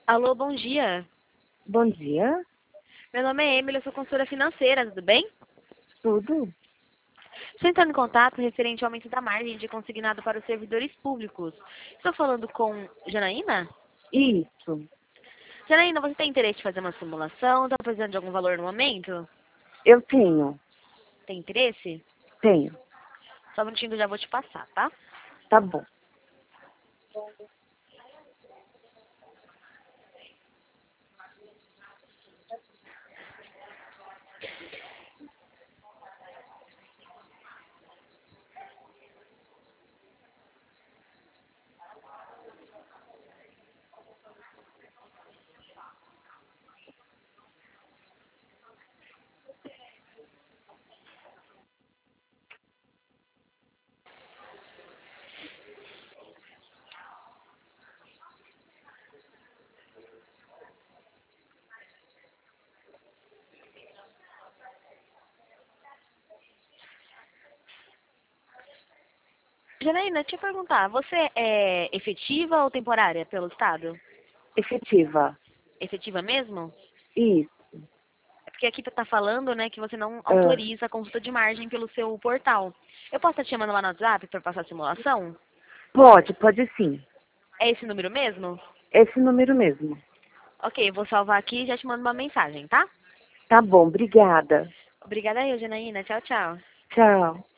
Alô, bom dia. Bom dia, Meu nome é Emily, eu sou consultora financeira, tudo bem? tudo? Estou entrando em contato referente ao aumento da margem de consignado para os servidores públicos. Estou falando com Janaína? Isso, Janaína, você tem interesse em fazer uma simulação? Está precisando de algum valor no momento? eu tenho, Tem interesse? tenho, Só um minutinho que eu já vou te passar, tá? tá bom. Janaína, deixa eu perguntar, você é efetiva ou temporária pelo Estado? Efetiva, Efetiva mesmo? isso. É porque aqui tá falando, né, que você não Ah, autoriza a consulta de margem pelo seu portal. Eu posso estar te chamando lá no WhatsApp para passar a simulação? pode sim. É esse número mesmo? Esse número mesmo. Ok, eu vou salvar aqui e já te mando uma mensagem, tá? Tá bom, obrigada. Obrigada aí, Janaína. Tchau, tchau. Tchau.